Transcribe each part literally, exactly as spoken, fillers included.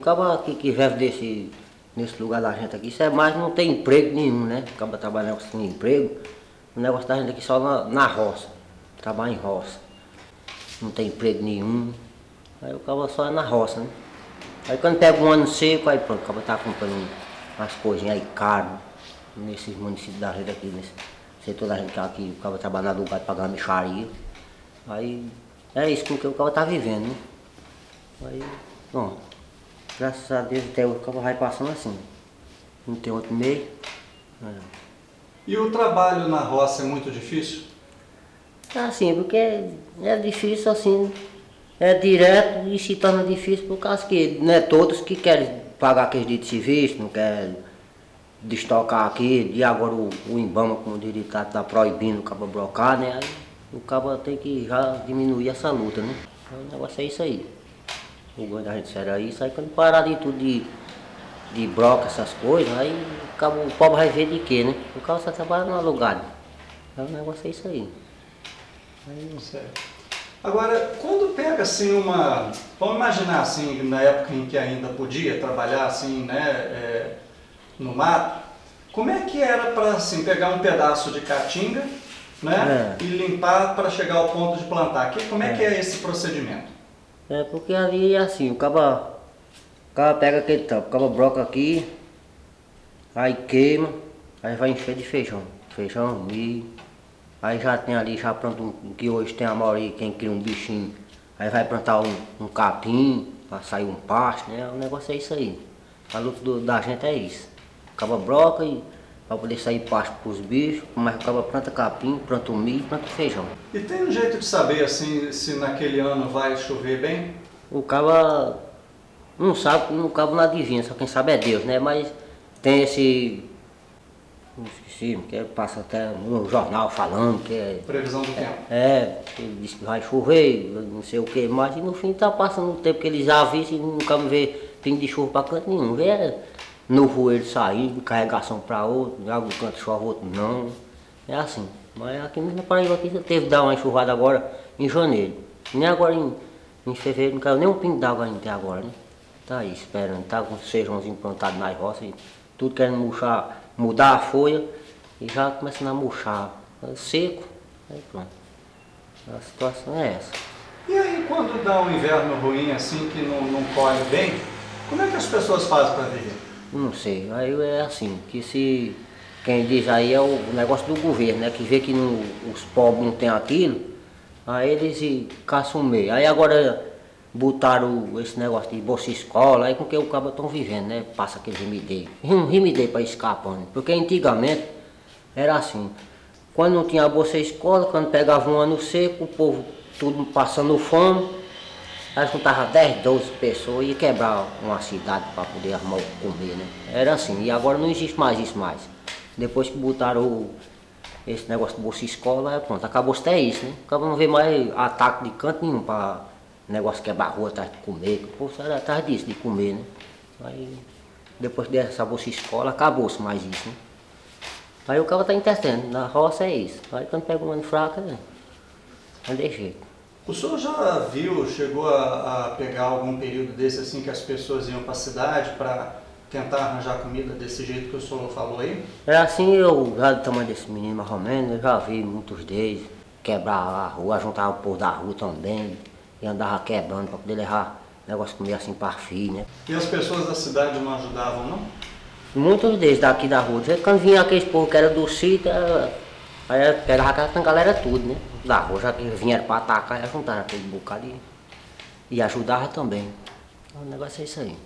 Acaba que, que vive desse, nesse lugar da gente aqui, isso é mais, não tem emprego nenhum, né? Acaba trabalhando sem emprego. O negócio da gente aqui só na, na roça, trabalha em roça. Não tem emprego nenhum. Aí o cabo só é na roça, né? Aí quando pega um ano seco, aí pronto, o cabo tá comprando umas coisinhas aí caro nesses municípios da gente aqui, nesse setor da gente que aqui, o cabo trabalha no lugar de pagar uma mixaria. Aí é isso com que o cabo tá vivendo, né? Aí, bom, graças a Deus até hoje o cabo vai passando assim. Não tem outro meio. É. E o trabalho na roça é muito difícil? É assim, porque é difícil assim, é direto e se torna difícil por causa que não é todos que querem pagar aqueles direitos de serviço, não querem destocar aqui, e agora o, o IBAMA com o direito está tá proibindo o cabo brocar, né? Aí o cabo tem que já diminuir essa luta, né? Então, o negócio é isso aí. O governo da gente será isso, aí quando parar de tudo de, de broca, essas coisas, aí o, cabo, o pobre vai ver de quê, né? O cabo só trabalha no alugado. Então o negócio é isso aí. Aí, certo. Agora, quando pega assim uma... Vamos imaginar assim, na época em que ainda podia trabalhar assim, né, é, no mato, como é que era para assim, pegar um pedaço de caatinga, né, É. e limpar para chegar ao ponto de plantar? Que, como é, É. que é esse procedimento? É porque ali é assim, o caba, o caba pega aquele tampo, o caba broca aqui, aí queima, aí vai encher de feijão, feijão, milho, aí já tem ali, já planta um, que hoje tem a maioria, quem cria um bichinho, aí vai plantar um, um capim, para sair um pasto, né, o negócio é isso aí, a luta do, da gente é isso, o caba broca e para poder sair pasto para os bichos, mas o caba planta capim, planta o milho, planta o feijão. E tem um jeito de saber assim se naquele ano vai chover bem? O caba não sabe, o cabo não adivinha, só quem sabe é Deus, né? Mas tem esse, não esqueci, que passa até no jornal falando que é, Previsão do tempo. é, ele diz que vai chover, não sei o que, mas no fim tá passando o tempo que eles avisam e nunca me vê pingo de chuva para canto nenhum. Vê é, no voeiro saindo, carregação para outro, em algum canto chove, outro não. É assim. Mas aqui mesmo na Paraíba aqui teve dar uma enxurrada agora em janeiro. Nem agora em, em fevereiro não caiu nem um pingo d'água ainda até agora, né? Tá aí esperando, tá com os feijãozinhos plantados nas roças, e tudo querendo murchar, mudar a folha e já começando a murchar. Seco, aí pronto. A situação é essa. E aí quando dá um inverno ruim assim, que não, não colhe bem, como é que as pessoas fazem para viver? Não sei, aí é assim, que se quem diz aí é o negócio do governo, né? Que vê que não, os pobres não têm aquilo, aí eles caçam o meio. Aí agora botaram esse negócio de bolsa escola, aí com que o cabo estão vivendo, né? Passa aquele remedeio. Um remedeio para escapando. Porque antigamente era assim, quando não tinha a bolsa escola, quando pegava um ano seco, o povo tudo passando fome. Aí juntava dez, doze pessoas e ia quebrar uma cidade para poder arrumar o comer, né? Era assim, e agora não existe mais isso mais. Depois que botaram o, esse negócio de bolsa escola, pronto, acabou até isso, né? Acabou não ver mais ataque de canto nenhum para negócio quebrar a rua atrás de comer. O povo era atrás disso, de comer, né? Aí depois dessa bolsa escola, acabou-se mais isso, né? Aí o cara tá entendendo, na roça é isso. Aí quando pega um ano fraco, é, não tem jeito. O senhor já viu, chegou a, a pegar algum período desse assim que as pessoas iam para a cidade para tentar arranjar comida desse jeito que o senhor falou aí? É assim, eu já do tamanho desse menino mais ou menos, eu já vi muitos deles quebrar a rua, juntar o povo da rua também, e andava quebrando para poder levar negócio de comer assim para filho, né? E as pessoas da cidade não ajudavam, não? Muitos deles daqui da rua, quando vinha aqueles povo que era do sítio, era, aí pegava aquela galera tudo, né? Da rua, já que vieram para atacar, já juntaram aquele bocado e, e ajudava também. O negócio é isso aí.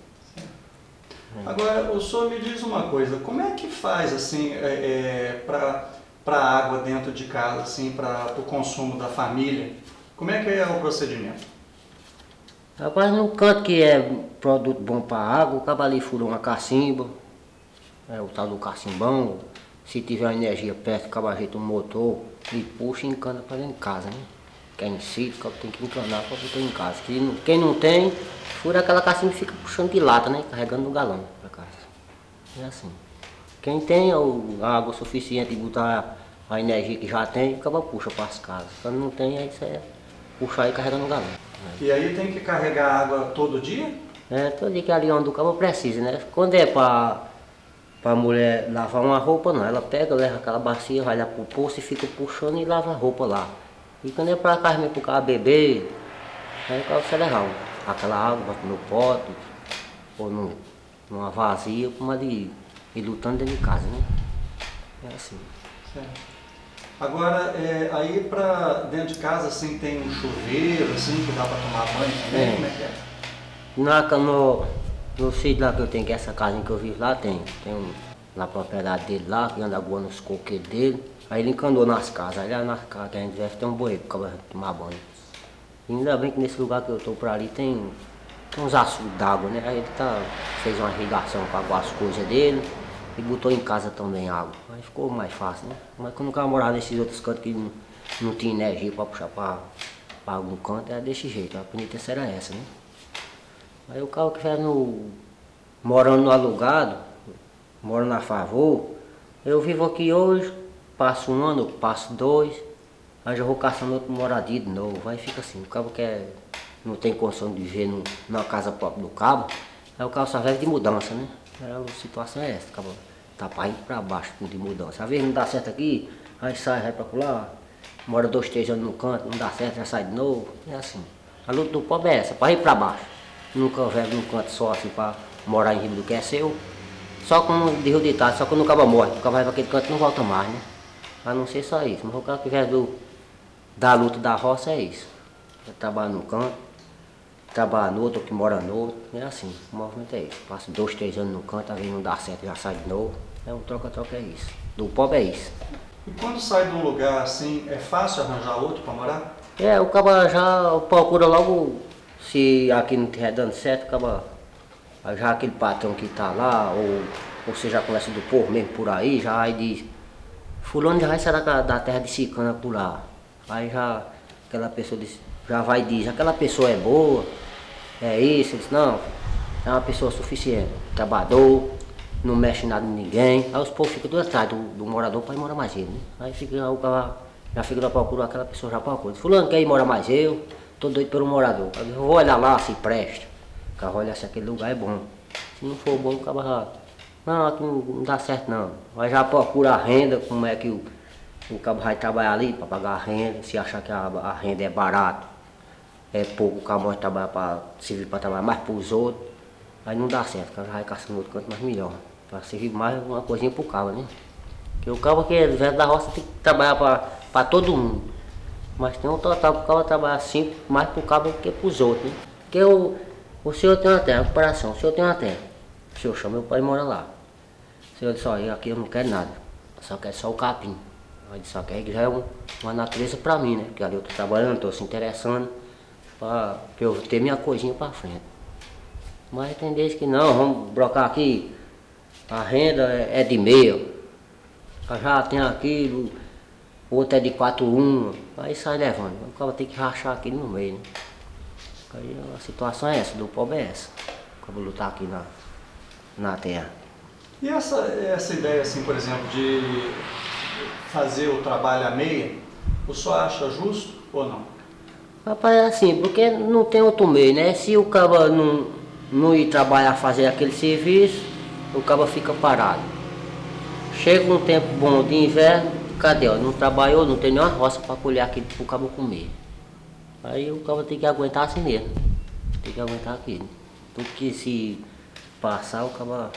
Agora, o senhor me diz uma coisa, como é que faz assim é, é, para para água dentro de casa, assim, para o consumo da família? Como é que é o procedimento? Rapaz, no canto que é produto bom para água, o cabo ali fura uma cacimba, é o tal do cacimbão. Se tiver uma energia perto, o cabo ajeita um motor e puxa e encana para dentro de casa, né? Quem é em sítio, o cabo tem que encanar para botar em casa. Quem não, quem não tem, fura aquela cacimba e fica puxando de lata, né? Carregando no galão para casa. É assim. Quem tem a água suficiente e botar a energia que já tem, acaba puxa para as casas. Quando não tem, aí você puxa aí e carrega no galão. E aí tem que carregar água todo dia? É, todo dia que ali onde o cabo precisa, né? Quando é pra, pra mulher lavar uma roupa, não. Ela pega, leva aquela bacia, vai lá pro poço e fica puxando e lava a roupa lá. E quando é pra casa mesmo pro cara beber, aí o cabo sai levar aquela água, bota no pote, ou no, numa vazia, como a de ir lutando dentro de casa, né? É assim. Certo. Agora, é, aí pra dentro de casa, assim, tem um chuveiro, assim, que dá pra tomar banho também? É. Como é que é? Na, no, no sítio lá que eu tenho, que é essa casinha que eu vivo lá, tem, tem um, na propriedade dele lá, que anda aguando os coqueiros dele. Aí ele encanou nas casas, aí lá nas casas que a gente deve ter um bueiro para tomar banho. E ainda bem que nesse lugar que eu tô por ali tem, tem uns açudes d'água, né? Aí ele tá, fez uma irrigação para aguar as coisas dele e botou em casa também água. Aí ficou mais fácil, né? Mas quando o cara morava nesses outros cantos que não, não tinha energia para puxar para algum canto, era desse jeito, a penitência era essa, né? Aí o cara que estiver no, morando no alugado, morando a favor, eu vivo aqui hoje, passo um ano, passo dois, aí já vou caçando outro moradia de novo, aí fica assim, o cabo quer, não tem condição de viver no, na casa própria do cabo, aí o cabo só vive de mudança, né? A situação é essa, o cabo tá para ir para baixo de mudança. Às vezes não dá certo aqui, aí sai, vai para lá, mora dois, três anos no canto, não dá certo, já sai de novo, é assim. A luta do pobre é essa, para ir para baixo. Nunca vive num canto só assim para morar em Ribeirão do que é seu. Só como diz o ditado, só quando o cabo morre, o cabo vai para aquele canto e não volta mais, né? A não ser só isso. Mas o cara que vive do, da luta da roça é isso. Trabalha num canto, trabalha no outro, que mora no outro. É assim, o movimento é isso. Passa dois, três anos no canto, às vezes não dá certo, já sai de novo. É um troca-troca, é isso. Do pobre é isso. E quando sai de um lugar assim, é fácil arranjar outro para morar? É, o cabo já procura logo, se aqui não estiver dando certo, o cabo, já aquele patrão que está lá, ou, ou você já conhece do povo mesmo por aí, já aí diz, fulano já vai sair da, da terra de Sicana por lá. Aí já aquela pessoa diz, já vai e diz, aquela pessoa é boa, é isso, ele diz, não, é uma pessoa suficiente, trabalhador, não mexe nada em ninguém. Aí os povos ficam do atrás do, do morador para ir morar mais ele, né? Aí fica o cara já fica na procura, aquela pessoa já procura. Diz, fulano quer ir morar mais eu, tô doido pelo morador. Eu vou olhar lá se presta. O cara olha se aquele lugar é bom. Se não for bom, o cara já, não, aqui não, não dá certo não. Mas já procura a renda, como é que o, o cabo vai trabalhar ali para pagar a renda, se achar que a, a renda é barato, é pouco, o cabo vai trabalhar para servir para trabalhar mais para os outros. Aí não dá certo, o cara vai caçando outro canto mais melhor. Para servir mais uma coisinha pro cabo, né? Porque o cabo que é velho da roça tem que trabalhar para todo mundo. Mas tem um total pro cabo trabalhar assim, mais pro cabo do que pros outros, né? Porque o, o senhor tem uma terra, comparação, o senhor tem uma terra. O senhor chama meu pai e mora lá. O senhor disse, olha, aqui eu não quero nada, só quero só o capim. Aí disse, só que aí já é um, uma natureza para mim, né? Porque ali eu tô trabalhando, tô se interessando para eu ter minha coisinha para frente. Mas tem vezes que não, vamos brocar aqui, a renda é, é de meio, já tem aquilo, o outro é de quatro um, aí sai levando. O cara tem que rachar aquilo no meio, né? Aí a situação é essa, do pobre é essa. O cara lutar aqui na, na terra. E essa, essa ideia, assim, por exemplo, de fazer o trabalho a meia, o senhor acha justo ou não? Rapaz, é assim, porque não tem outro meio, né? Se o cara não, não ir trabalhar, fazer aquele serviço, o cara fica parado. Chega um tempo bom de inverno, cadê? Ó, não trabalhou, não tem nenhuma roça para colher aquilo para o cabo comer. Aí o cabo tem que aguentar assim mesmo. Tem que aguentar aquilo. Tudo que se passar, o cabo,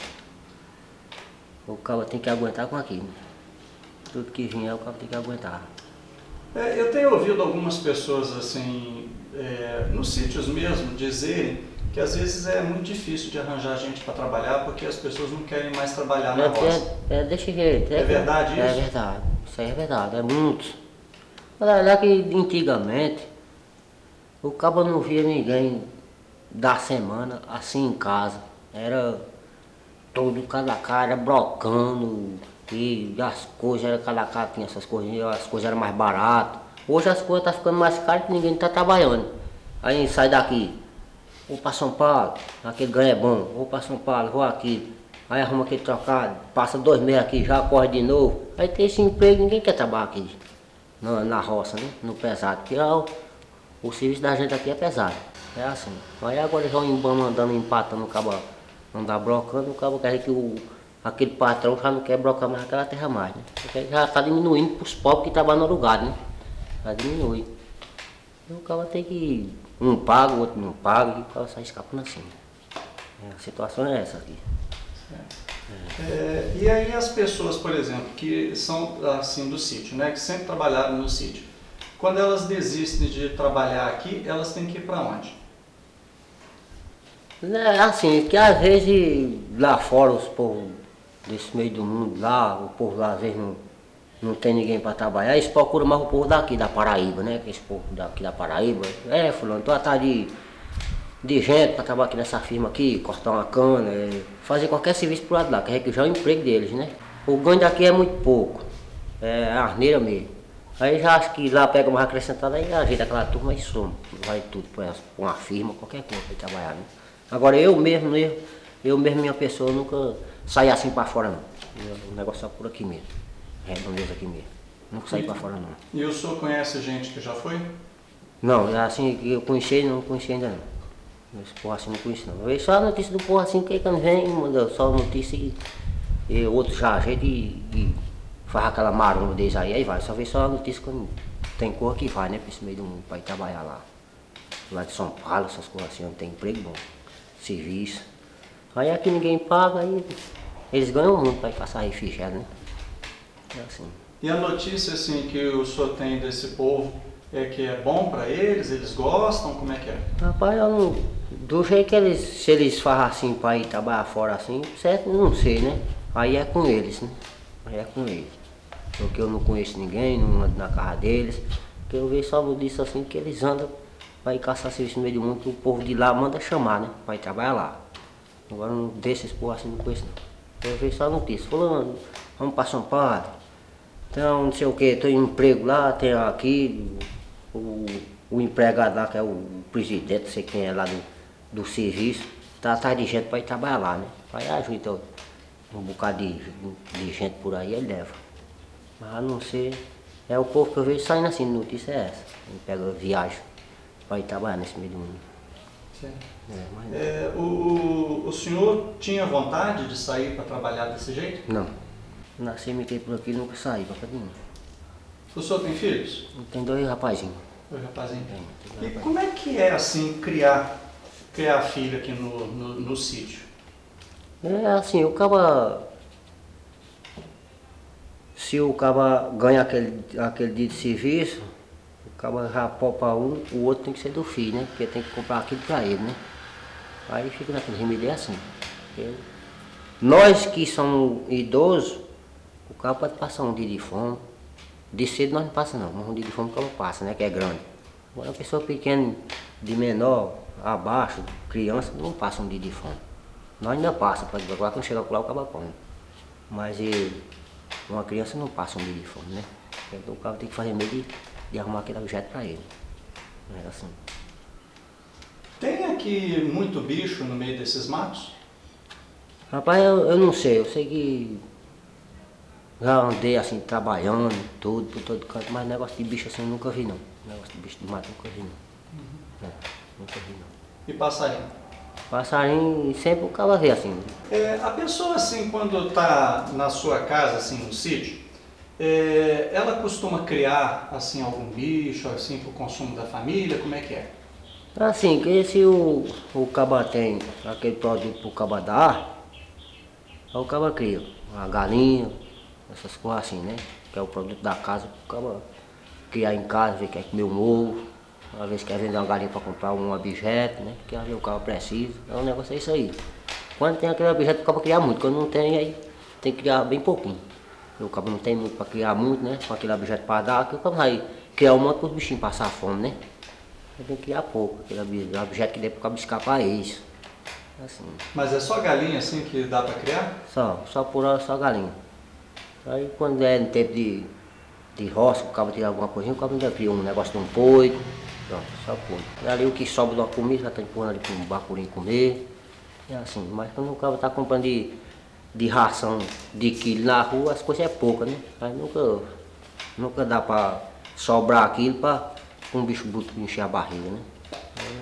o cabo tem que aguentar com aquilo. Tudo que vier, o cabo tem que aguentar. É, eu tenho ouvido algumas pessoas assim, é, nos sítios mesmo, dizerem que às vezes é muito difícil de arranjar gente para trabalhar porque as pessoas não querem mais trabalhar na roça. É, é, é desse jeito. É, É verdade isso? É verdade. Isso aí é verdade, é muito. Olha que antigamente o cabo não via ninguém da semana assim em casa. Era todo cada cara brocando e as coisas, era cada cara tinha essas coisas, as coisas eram mais baratas. Hoje as coisas estão ficando mais caras e ninguém está trabalhando. Aí sai daqui, vou para São Paulo, aquele ganho é bom, vou para São Paulo, vou aqui. Aí arruma aquele trocado, passa dois meses aqui, já corre de novo. Aí tem esse emprego, ninguém quer trabalhar aqui, na, na roça, né? No pesado, porque ó, o serviço da gente aqui é pesado. É assim. Aí agora já vamos andando empatando, o cabo não dá brocando, o cabo quer que o, aquele patrão já não quer brocar mais aquela terra mais, né? Porque já está diminuindo para os pobres que trabalham no lugar, né? Já diminui. Então o cabo tem que. Um paga, o outro não paga, e o cabo sai escapando assim. É, a situação é essa aqui. É, e aí as pessoas, por exemplo, que são assim do sítio, né? Que sempre trabalharam no sítio. Quando elas desistem de trabalhar aqui, elas têm que ir para onde? É assim, que às vezes lá fora os povos desse meio do mundo, lá, o povo lá às vezes não, não tem ninguém para trabalhar, eles procuram mais o povo daqui da Paraíba, né? Esse povo daqui da Paraíba. É, fulano, tô atrás de, de gente para trabalhar aqui nessa firma aqui, cortar uma cana, é, fazer qualquer serviço pro lado de lá, que é já é o emprego deles, né? O ganho daqui é muito pouco, é a arneira mesmo. Aí já acho que lá pega mais acrescentado, aí ajeita aquela turma e soma, vai tudo para uma firma, qualquer coisa para trabalhar, né? Agora eu mesmo, eu, eu mesmo, minha pessoa, nunca saí assim para fora não. O negócio é por aqui mesmo, redondeza aqui mesmo. Nunca saí para fora não. E o senhor conhece gente que já foi? Não, assim que eu conheci, não conheci ainda não. Esse porra assim não conheci não. Eu vejo só a notícia do porra assim, que quando vem, manda só notícia e, e outro já ajeita e, e faz aquela maromba deles aí, aí vai. Só vê só a notícia quando tem cor que vai, né, para esse meio do mundo, para ir trabalhar lá. Lá de São Paulo, essas coisas assim, onde tem emprego bom. Serviço. Aí aqui ninguém paga, aí eles ganham muito para ir passar refrigério, né? É assim. E a notícia assim que o senhor tem desse povo é que é bom para eles, eles gostam, como é que é? Rapaz, eu não. Do jeito que eles, se eles fazem assim para ir trabalhar fora assim, certo, não sei, né? Aí é com eles, né? Aí é com eles. Porque eu não conheço ninguém, não ando na casa deles. Porque eu vejo só disso assim que eles andam para ir caçar serviço no meio do mundo, que o povo de lá manda chamar, né? Para ir trabalhar lá. Agora não desses por assim, não conheço não. Eu vejo só notícia, fulano, vamos para São Paulo. Então não sei o que, tem um emprego lá, tem aqui, o, o empregado lá, que é o presidente, não sei quem é lá do, do serviço, tá atrás de gente para ir trabalhar lá, né? Aí ajuda um bocado de, de gente por aí, ele leva. Mas a não ser, é o povo que eu vejo saindo assim, notícia é essa. Ele pega viagem para ir trabalhar nesse meio do mundo. É, mas... é, o, o senhor tinha vontade de sair para trabalhar desse jeito? Não. Nasci e me criei por aqui, nunca saí para cá nenhum. O senhor tem filhos? Tem dois rapazinhos. Dois rapazinhos? Tem, tem dois E rapazinhos. como é que é assim criar, criar filho aqui no, no, no sítio? É assim, o caba. Se o caba ganha aquele, aquele dia de serviço, o caba já poupa um, o outro tem que ser do filho, né? Porque tem que comprar aquilo para ele, né? Aí fica naquele remédio assim. Porque nós que somos idosos, o caba pode passar um dia de fome. De cedo nós não passa não, mas um dia de fome o caba passa, né? Que é grande. Agora uma pessoa pequena, de menor, abaixo, criança, não passa um dia de fome. Nós ainda passa, pode ver, quando chega lá o caba come. Mas ele, uma criança não passa um dia de fome, né? Então o caba tem que fazer meio de, de arrumar aquele objeto para ele. É assim. Tem aqui muito bicho no meio desses matos? Rapaz, eu, eu não sei, eu sei que já andei assim, trabalhando, tudo, por todo canto, mas negócio de bicho assim eu nunca vi não. Negócio de bicho de mato eu nunca vi não. Uhum. É, nunca vi não. E passarinho? Passarinho sempre o cara vê assim. É, a pessoa assim, quando está na sua casa, assim, no sítio, é, ela costuma criar assim algum bicho assim para o consumo da família? Como é que é? Assim, que se o, o caba tem aquele produto pro caba dar, aí o caba cria uma galinha, essas coisas assim, né? Que é o produto da casa pro caba criar em casa, ver quer comer um ovo, às vezes quer vender uma galinha para comprar um objeto, né? Que às vezes o caba precisa, é um negócio é isso aí. Quando tem aquele objeto o caba criar muito, quando não tem aí tem que criar bem pouquinho. O caba não tem muito para criar muito, né? Com aquele objeto para dar, que o caba vai criar um monte para os bichinhos passar fome, né? Tem que criar pouco, aquele objeto que dê para escapar é isso. Assim. Mas é só galinha assim que dá para criar? Só, só por hora, só galinha. Aí quando é no tempo de, de roça, o cabo tira alguma coisinha, o cabo ainda cria um negócio de um porco. Pronto, só porco. E ali o que sobra da comida já está empurrando ali para um bacurinho comer. É assim, mas quando o cabo está comprando de, de ração de quilo na rua, as coisas é pouca, né? Aí nunca, nunca dá para sobrar aquilo para um bicho bruto encher a barriga, né? É um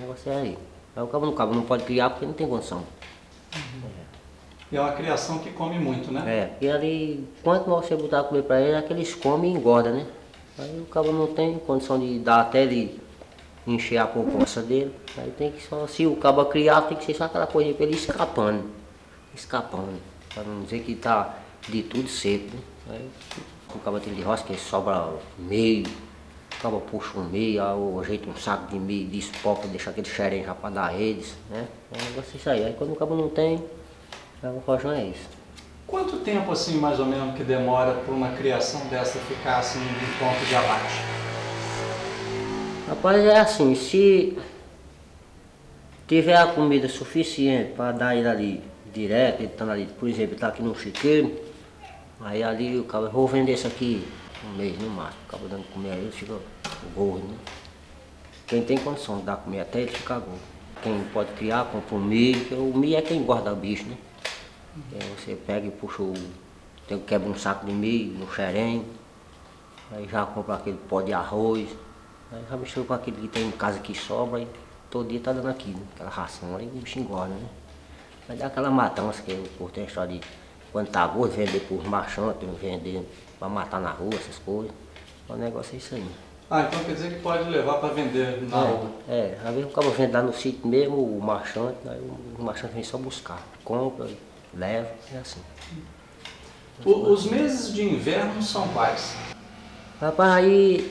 negócio é aí. Aí o cabo não, cabo não pode criar porque não tem condição. Uhum. E é uma criação que come muito, né? É, porque ali, quanto mais você botar a comer pra ele, é que eles comem e engordam, né? Aí o cabo não tem condição de dar até ele encher a proposta dele. Aí tem que só, se o cabo criar, tem que ser só aquela coisa pra ele escapando. Escapando. Pra não dizer que tá de tudo seco, né? Aí o cabo tem de roça que sobra meio, o cabo puxa um meio, aí eu ajeito um saco de meio, despoca, deixa aquele xerém já pra dar eles, né? É um negócio isso aí. Aí quando o cabo não tem, o rojão é isso. Quanto tempo, assim, mais ou menos, que demora para uma criação dessa ficar, assim, em ponto de abate? Rapaz, é assim, se tiver a comida suficiente para dar ele ali direto, ele estando ali, por exemplo, está aqui no chiqueiro, aí ali o cara, vou vender isso aqui um mês no máximo, o cara dando comer a ele, fica gordo, né? Quem tem condição de dar comer até ele fica gordo. Quem pode criar, compra um milho, porque o milho é quem guarda o bicho, né? Aí você pega e puxa o. Tem, quebra um saco de milho no xerém, aí já compra aquele pó de arroz, aí já mistura com aquele que tem em casa que sobra, e todo dia tá dando aquilo, aquela ração, aí o bicho engorda, né? Aí dá aquela matança que eu curto a história de quando tá gordo, vender por marchante, vender pra matar na rua, essas coisas. O negócio é isso aí. Ah, então quer dizer que pode levar para vender na rua? É, é, às vezes o cara vende lá no sítio mesmo, o marchante, aí o marchante vem só buscar, compra, leva, é assim. O, os meses de inverno são quais? Rapaz, aí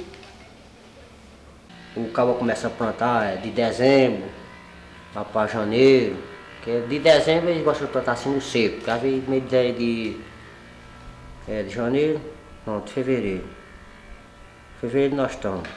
o cabo começa a plantar é, de dezembro para janeiro, que de dezembro eles gostam de plantar assim no seco, porque às vezes meio de, de, é, de janeiro, não, de fevereiro. Fevereiro nós estamos.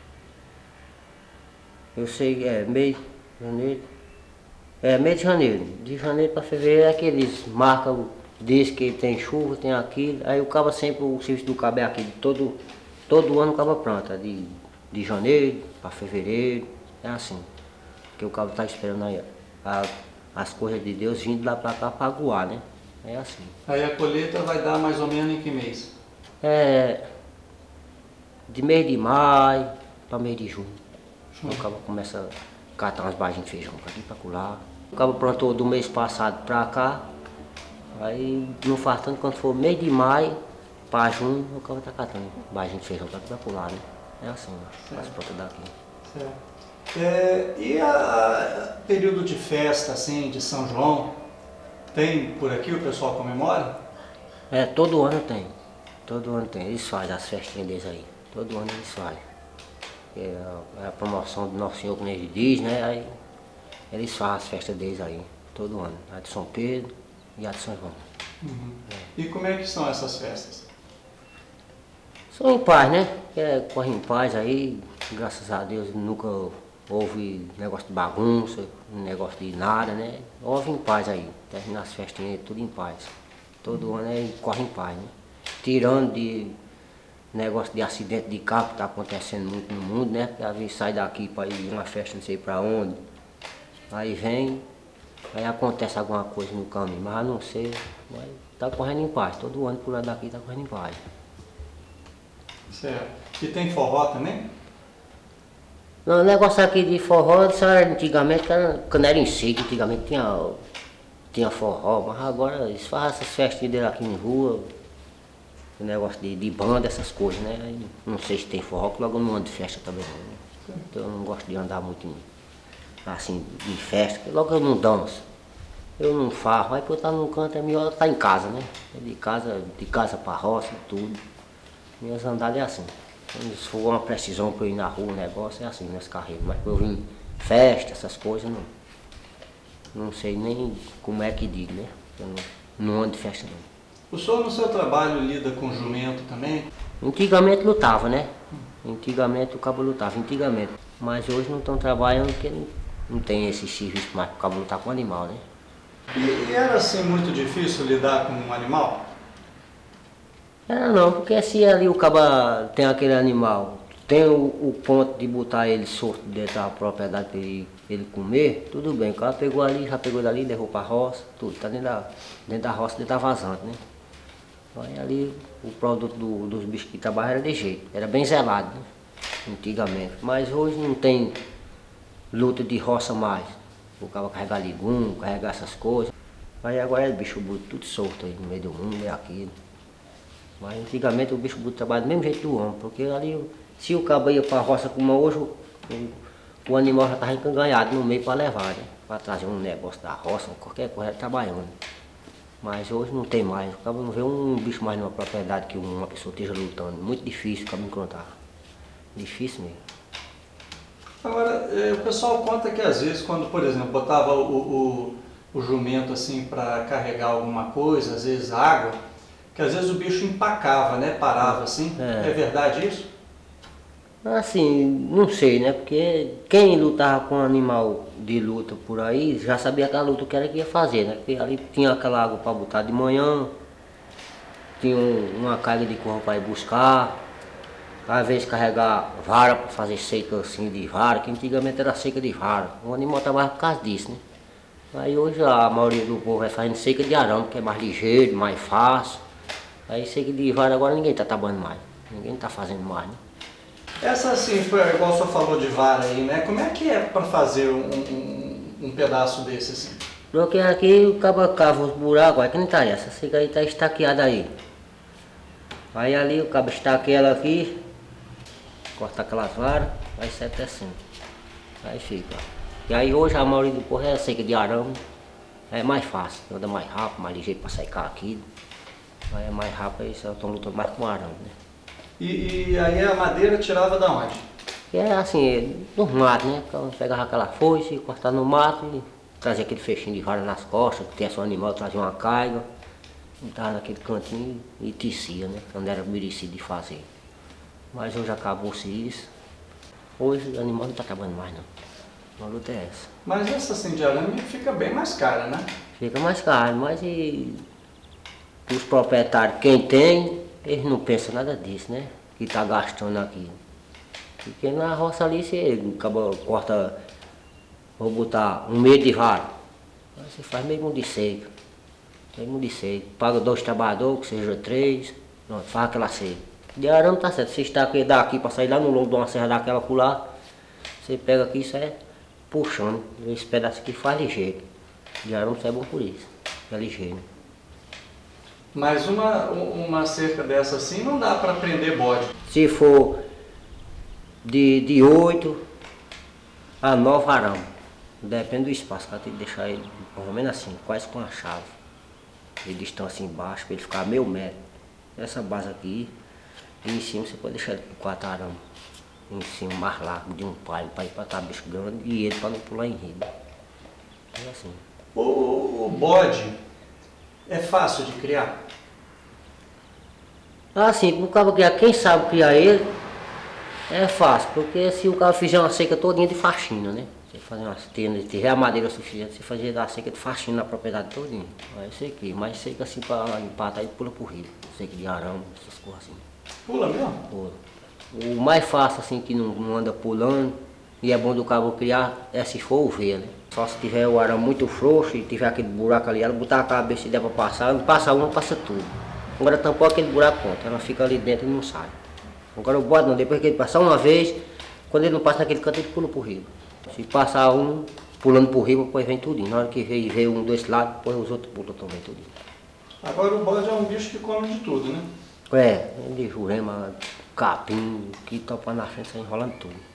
Eu sei, é meio de janeiro. É meio de janeiro. De janeiro para fevereiro é que eles marcam, diz que tem chuva, tem aquilo. Aí o cabo sempre, o serviço do cabo é aquele, todo, todo ano o cabo planta, de, de janeiro para fevereiro, é assim. Porque o cabo está esperando aí, a, as coisas de Deus vindo lá para cá para aguar, né? É assim. Aí a colheita vai dar mais ou menos em que mês? É de mês de maio para mês de junho. Aí o cabo começa a catar umas barrinhas de feijão para aqui para colar. O cabo plantou do mês passado para cá, aí não faz tanto quando for mês de maio para junho, o cabo tá catando barrinha de feijão para aqui para colar, né? É assim, ó, as plantas daqui. Certo. É, e a, a período de festa, assim, de São João, tem por aqui, o pessoal comemora? É, todo ano tem. Todo ano tem. Eles fazem as festinhas deles aí. Todo ano eles fazem. É a, é a promoção do Nosso Senhor, como ele diz, né? Aí eles fazem as festas deles aí. Todo ano. A de São Pedro e a de São João. Uhum. É. E como é que são essas festas? São em paz, né? É, corre em paz aí. Graças a Deus nunca houve negócio de bagunça, negócio de nada, né? Houve em paz aí. Termina as festinhas tudo em paz. Todo ano é, corre em paz, né? Tirando de negócio de acidente de carro que está acontecendo muito no mundo, né? Porque às vezes sai daqui para ir uma festa não sei para onde. Aí vem, aí acontece alguma coisa no caminho, mas eu não sei. Mas tá correndo em paz. Todo ano por lá daqui tá correndo em paz. Certo. E tem forró também? Não, o negócio aqui de forró, isso era antigamente, quando era em sítio, antigamente tinha, tinha forró, mas agora eles fazem essas festinhas dele aqui em rua, o negócio de, de banda, essas coisas, né? Aí, não sei se tem forró, que logo eu não ando de festa também não, né? Então eu não gosto de andar muito em, assim, de festa, porque logo eu não danço. Eu não farro, aí pra eu estar num canto é melhor estar em casa, né? De casa, de casa pra roça, tudo. Minhas andadas é assim. Se for uma precisão para eu ir na rua, um negócio é assim, nesse carreiro. Mas para eu vir em festa, essas coisas, não, não sei nem como é que digo, né? Eu não, não ando de festa não. O senhor no seu trabalho lida com jumento também? Antigamente lutava, né? Antigamente o cabo lutava, antigamente. Mas hoje não estão trabalhando porque não, não tem esse serviço mais para o cabo lutar com animal, né? E, e era assim muito difícil lidar com um animal? Era não, porque se ali o caba tem aquele animal, tem o, o ponto de botar ele solto dentro da propriedade para ele, ele comer, tudo bem. O cara pegou ali, já pegou dali, levou para a roça, tudo, tá dentro da, dentro da roça, dentro da vazante, né? Aí ali o produto do, dos bichos que trabalham era de jeito, era bem zelado, né? Antigamente. Mas hoje não tem luta de roça mais. O cara carregar legume, carregar essas coisas. Aí agora é bicho bruto tudo solto aí no meio do mundo, é aquilo. Mas antigamente o bicho bruto trabalha do mesmo jeito do homem, porque ali se o cabo ia para a roça como hoje, o, o animal já estava encanganhado no meio para levar, né? Para trazer um negócio da roça, qualquer coisa trabalhando. Mas hoje não tem mais, o cabo não vê um bicho mais numa propriedade que uma pessoa esteja lutando. Muito difícil o cabo encontrar. Difícil mesmo. Agora, eh, o pessoal conta que às vezes quando, por exemplo, botava o, o, o jumento assim para carregar alguma coisa, às vezes água, que às vezes o bicho empacava, né? Parava assim. É, é verdade isso? Assim, não sei, né? Porque quem lutava com animal de luta por aí já sabia aquela luta que era que ia fazer, né? Porque ali tinha aquela água para botar de manhã, tinha um, uma carga de corpo para ir buscar, às vezes carregar vara para fazer seca assim de vara, que antigamente era seca de vara. O animal trabalhava por causa disso, né? Aí hoje a maioria do povo vai fazendo seca de arame, que é mais ligeiro, mais fácil. Aí seca de vara agora ninguém está trabalhando mais, ninguém está fazendo mais, né? Essa assim, foi igual o senhor falou de vara aí, né? Como é que é para fazer um, um, um pedaço desse assim? Porque aqui o cabo cava os buracos, aí que não tá essa, seca aí tá estaqueada aí. Aí ali o cabo estaqueia ela aqui, corta aquelas varas, vai certo assim. Aí fica. E aí hoje a maioria do povo é seca de arame, é mais fácil, anda mais rápido, mais ligeiro para secar aqui. Aí é mais rápido, aí só estão lutando mais com arame, né? E, e aí a madeira tirava da onde? Que é assim, no mato, né? Então, pegava aquela foice, cortava no mato e trazia aquele fechinho de vara nas costas, que tinha seu animal, trazia uma carga, estava naquele cantinho e tecia, né? Quando era merecido de fazer. Mas hoje acabou-se isso. Hoje o animal não está trabalhando mais não. A luta é essa. Mas essa assim de arame fica bem mais cara, né? Fica mais caro, mas e os proprietários, quem tem, eles não pensam nada disso, né? Que está gastando aqui. Porque na roça ali você acaba, corta, vou botar um meio de vara. Aí você faz meio mundo de seca. Meio mundo de seca. Paga dois trabalhadores, que seja três, não, faz aquela seca. De arame tá certo. Você está aqui daqui para sair lá no longo de uma serra daquela por lá, você pega aqui e sai puxando. Esse pedaço aqui faz ligeiro. De arame sai bom por isso. É ligeiro. Mas uma, uma cerca dessa assim não dá para prender bode. Se for de, de oito a nove arame, depende do espaço, cara, tem que deixar ele mais ou menos assim, quase com a chave. De distância embaixo, para ele ficar meio metro. Essa base aqui, e em cima você pode deixar ele com quatro arames. Em cima mais largo de um palho, para ir para estar bicho grande e ele para não pular em rede. É assim. O, o bode é fácil de criar? Assim, o cabo criar, quem sabe criar ele, é fácil, porque se o cara fizer uma seca todinha de faxina, né? Você fazer umas tendas, se tiver a madeira suficiente, você fazer a seca de faxina na propriedade todinha. Aí você cria, mas seca assim para empatar e pula pro rio. Seca de arame, essas coisas assim. Pula mesmo? Pula. O mais fácil assim que não, não anda pulando e é bom do cabo criar é se for o ver, né? Só se tiver o arame muito frouxo e tiver aquele buraco ali, ela botar a cabeça e der para passar, não passa um, passa tudo. Agora tampou aquele buraco, pronto, ela fica ali dentro e não sai. Agora o bode não, depois que ele passar uma vez, quando ele não passa naquele canto, ele pula pro rio. Se passar um pulando pro rio, depois vem tudinho. Na hora que veio, veio um desse lado, depois os outros pulam também tudinho. Agora o bode é um bicho que come de tudo, né? É, de jurema, capim, que topa na frente, sai enrolando tudo.